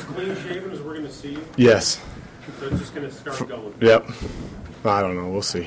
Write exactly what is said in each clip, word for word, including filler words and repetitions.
clean shaven as we're going to see you? Yes. So it's just going to start going? Yep. I don't know. We'll see.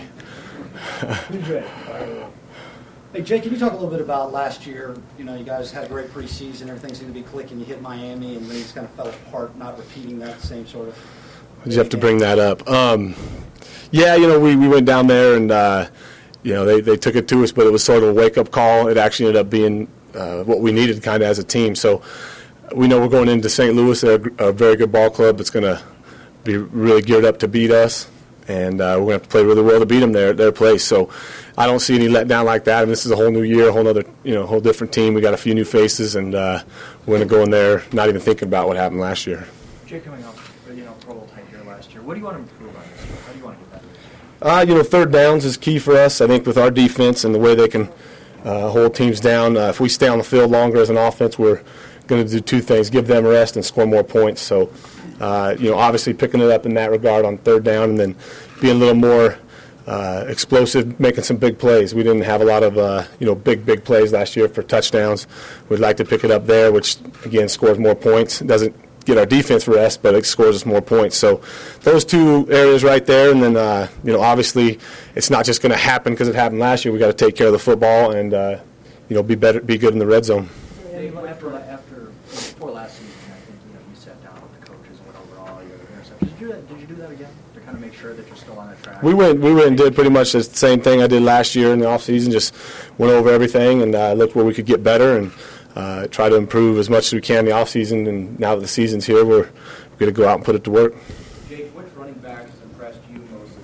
Hey, Jake, can you talk a little bit about last year? You know, you guys had a great preseason. Everything seemed to be clicking. You hit Miami, and then you just kind of fell apart, not repeating that same sort of. Did you have to bring that up? Um, yeah, you know, we, we went down there, and, uh, you know, they, they took it to us, but it was sort of a wake-up call. It actually ended up being uh, what we needed kind of as a team. So we know we're going into Saint Louis. They're a very good ball club that's going to be really geared up to beat us. And uh, we're going to have to play really well to beat them there at their place. So I don't see any letdown like that. And this is a whole new year, a whole other, you know, whole different team. We got a few new faces, and uh, we're going to go in there not even thinking about what happened last year. Jay, coming off, you know, Pro Bowl type year last year, what do you want to improve on this year? How do you want to get better? Uh, you know, third downs is key for us. I think with our defense and the way they can uh, hold teams down, uh, if we stay on the field longer as an offense, we're going to do two things: give them rest and score more points. So. Uh, you know, obviously picking it up in that regard on third down, and then being a little more uh, explosive, making some big plays. We didn't have a lot of, uh, you know, big, big plays last year for touchdowns. We'd like to pick it up there, which, again, scores more points. It doesn't get our defense rest, but it scores us more points. So those two areas right there, and then, uh, you know, obviously it's not just going to happen because it happened last year. We've got to take care of the football and, uh, you know, be better, be good in the red zone. After, after, before last season, I think, you know, you sat down with the coaches and went over all your interceptions. Did you do that, did you do that again to kind of make sure that you're still on the track? We went, we went and did pretty much the same thing I did last year in the off season. Just went over everything and uh, looked where we could get better and uh, try to improve as much as we can in the off season. And now that the season's here, we're, we're going to go out and put it to work. Jake, which running backs impressed you most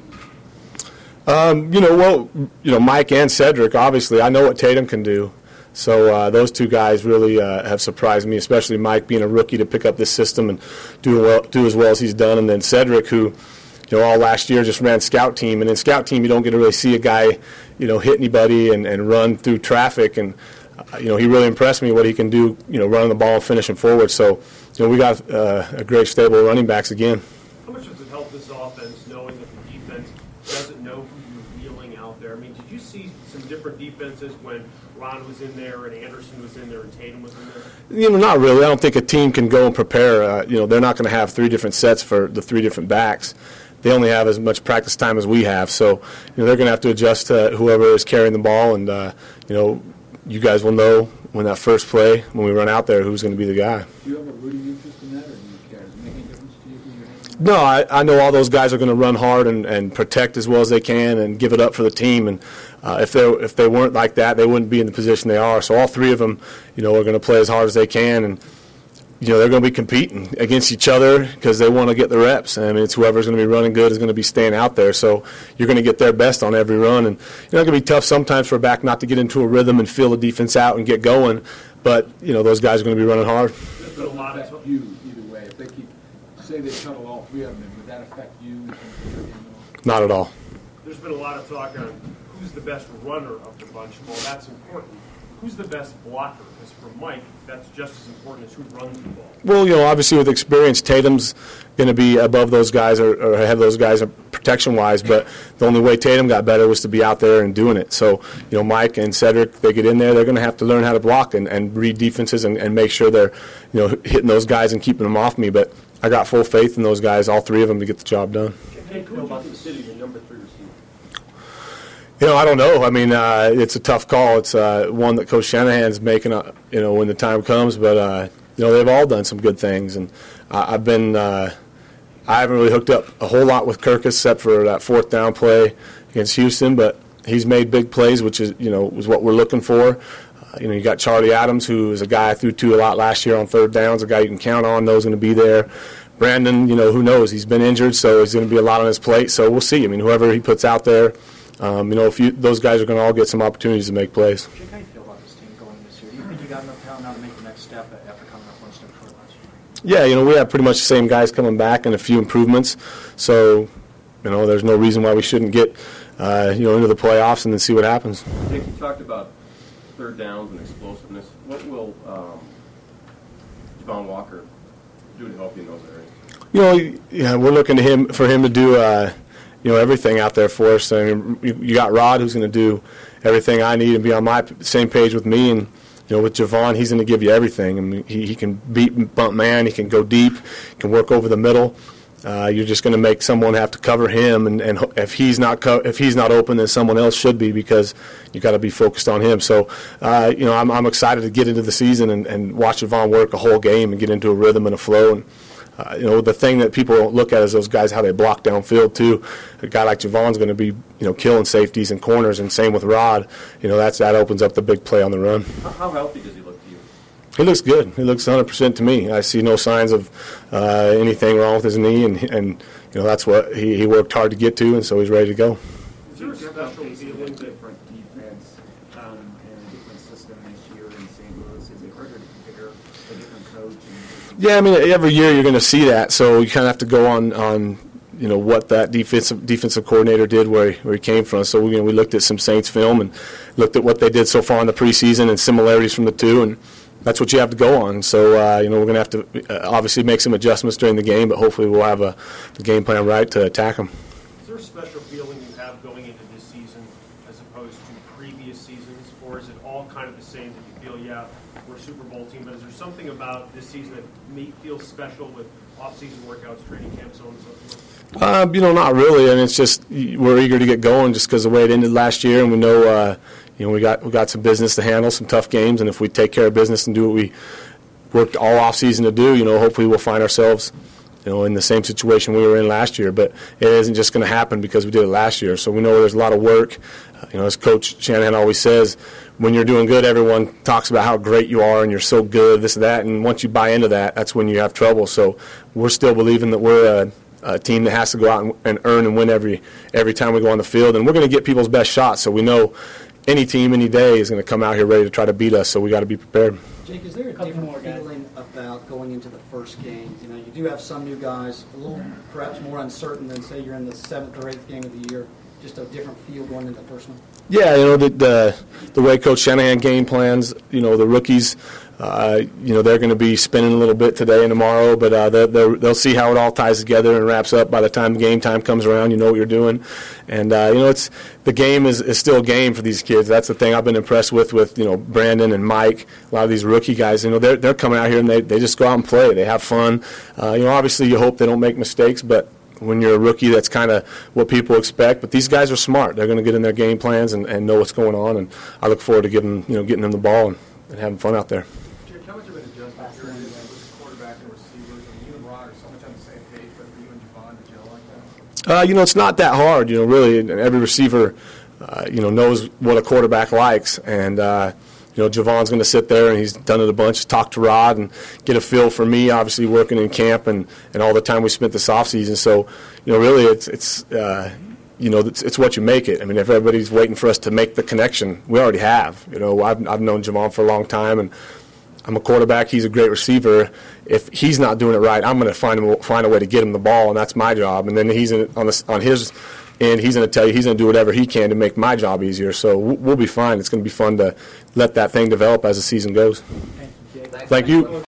in preseason? Um, you know, well, you know, Mike and Cedric. Obviously, I know what Tatum can do. So uh, those two guys really uh, have surprised me, especially Mike being a rookie to pick up this system and do well, do as well as he's done, and then Cedric, who, you know, all last year just ran scout team, and in scout team you don't get to really see a guy, you know, hit anybody and, and run through traffic, and uh, you know, he really impressed me what he can do, you know, running the ball and finishing forward. So, you know, we got uh, a great stable of running backs again. How much does it help this offense knowing that the defense doesn't know who you're wheeling out there? I mean, did you see some different defenses when Ron was in there and Anderson was in there and Tatum was in there? You know, not really. I don't think a team can go and prepare. Uh, you know, they're not going to have three different sets for the three different backs. They only have as much practice time as we have. So, you know, they're going to have to adjust to whoever is carrying the ball. And, uh, you know, you guys will know when that first play, when we run out there, who's going to be the guy. Do you have a rooting interest in that, or do you care? Does it make any difference to you who you're handling? No, I, I know all those guys are going to run hard and, and protect as well as they can and give it up for the team. And uh, if they if they weren't like that, they wouldn't be in the position they are. So all three of them, you know, are going to play as hard as they can, and you know they're going to be competing against each other because they want to get the reps. I mean, it's whoever's going to be running good is going to be staying out there. So you're going to get their best on every run, and you know it's going to be tough sometimes for a back not to get into a rhythm and feel the defense out and get going. But you know those guys are going to be running hard. Does that affect you either way? If they keep, say they shuttle all three of them, would that affect you? in terms of your game at all? Not at all. There's been a lot of talk on who's the best runner of the bunch. Well, that's important. Who's the best blocker? Because for Mike, that's just as important as who runs the ball. Well, you know, obviously with experience, Tatum's going to be above those guys or, or ahead of those guys protection-wise, but the only way Tatum got better was to be out there and doing it. So, you know, Mike and Cedric, they get in there, they're going to have to learn how to block and, and read defenses and, and make sure they're, you know, hitting those guys and keeping them off me. But I got full faith in those guys, all three of them, to get the job done. Hey, who would you consider your number three receiver? You know, I don't know. I mean, uh, it's a tough call. It's uh, one that Coach Shanahan's making, uh, you know, when the time comes. But, uh, you know, they've all done some good things. And uh, I've been uh, – I haven't really hooked up a whole lot with Kirkus except for that fourth down play against Houston. But he's made big plays, which is, you know, was what we're looking for. Uh, you know, you got Charlie Adams, who is a guy I threw to a lot last year on third downs, a guy you can count on, knows going to be there. Brandon, you know, who knows? He's been injured, so he's going to be a lot on his plate. So we'll see. I mean, whoever he puts out there – Um, you know, if you, those guys are going to all get some opportunities to make plays. Jake, how do you feel about this team going this year? Do you think you got enough talent now to make the next step after coming up one step short last year? Yeah, you know, we have pretty much the same guys coming back and a few improvements. So, you know, there's no reason why we shouldn't get, uh, you know, into the playoffs and then see what happens. Jake, you talked about third downs and explosiveness. What will um, Javon Walker do to help you in those areas? You know, yeah, we're looking to him for him to do, uh, you know, everything out there for us. I mean, you, you got Rod, who's going to do everything I need and be on my same page with me, and you know, with Javon, he's going to give you everything. I mean, he, he can beat bump man, he can go deep, can work over the middle. Uh, you're just going to make someone have to cover him, and, and if he's not co- if he's not open, then someone else should be, because you got to be focused on him. So, uh, you know, I'm, I'm excited to get into the season and, and watch Javon work a whole game and get into a rhythm and a flow. And uh, you know, the thing that people don't look at is those guys, how they block downfield too. A guy like Javon's going to be, you know, killing safeties and corners, and same with Rod. You know, that's that opens up the big play on the run. How, how healthy does he look to you? He looks good. He looks one hundred percent to me. I see no signs of uh, anything wrong with his knee, and and you know, that's what he, he worked hard to get to, and so he's ready to go. Is there a special Facing a feeling that different defense um, and a different system this year in Saint Louis? Is it harder to figure a different coach? And different Yeah, I mean, every year you're going to see that, so you kind of have to go on, on you know, what that defensive defensive coordinator did, where he, where he came from. So we, you know, we looked at some Saints film and looked at what they did so far in the preseason and similarities from the two, and that's what you have to go on. So, uh, you know, we're going to have to uh, obviously make some adjustments during the game, but hopefully we'll have a the game plan right to attack them. Is there a special feeling you have going into this season as opposed to previous seasons, or is it all kind of the same that you feel, yeah, we're a Super Bowl team, but is there something about this season that may feel special with off-season workouts, training camps, so on and so forth? Uh, you know, not really. I mean, it's just we're eager to get going just because of the way it ended last year, and we know, uh, you know, we got we got some business to handle, some tough games, and if we take care of business and do what we worked all off season to do, you know, hopefully we'll find ourselves, you know, in the same situation we were in last year. But it isn't just going to happen because we did it last year. So we know there's a lot of work. Uh, you know, as Coach Shanahan always says, when you're doing good, everyone talks about how great you are and you're so good, this and that. And once you buy into that, that's when you have trouble. So we're still believing that we're a a team that has to go out and, and earn and win every every time we go on the field, and we're going to get people's best shots. So we know any team, any day is going to come out here ready to try to beat us. So we got to be prepared. Jake, is there a Couple different more, guys. feeling about going into the first game? You know, you do have some new guys, a little perhaps more uncertain than, say, you're in the seventh or eighth game of the year. Just a different feel going into the first one. Yeah, you know, the the, the way Coach Shanahan game plans, you know, the rookies, uh, you know, they're going to be spinning a little bit today and tomorrow, but uh, they'll, they'll, they'll see how it all ties together and wraps up by the time the game time comes around. You know what you're doing. And, uh, you know, it's the game is, is still a game for these kids. That's the thing I've been impressed with, with, you know, Brandon and Mike, a lot of these rookie guys. You know, they're, they're coming out here and they, they just go out and play. They have fun. Uh, you know, obviously you hope they don't make mistakes, but when you're a rookie, that's kind of what people expect. But these guys are smart. They're going to get in their game plans and, and know what's going on. And I look forward to giving, you know, getting them the ball and, and having fun out there. Jake, how much of an adjustment here with the quarterback and receivers? I mean, you and Ron are so much on the same page, but for you and Javon to gel like that? Uh, you know, it's not that hard. You know, really, and every receiver, uh, you know, knows what a quarterback likes. And, uh, you know, Javon's going to sit there, and he's done it a bunch, talk to Rod and get a feel for me, obviously working in camp and, and all the time we spent this offseason. So, you know, really it's, it's uh, you know, it's, it's what you make it. I mean, if everybody's waiting for us to make the connection, we already have. You know, I've, I've known Javon for a long time, and I'm a quarterback. He's a great receiver. If he's not doing it right, I'm going to find him, find a way to get him the ball, and that's my job. And then he's in, on, the, on his – and he's going to tell you he's going to do whatever he can to make my job easier. So we'll be fine. It's going to be fun to let that thing develop as the season goes. Thank you.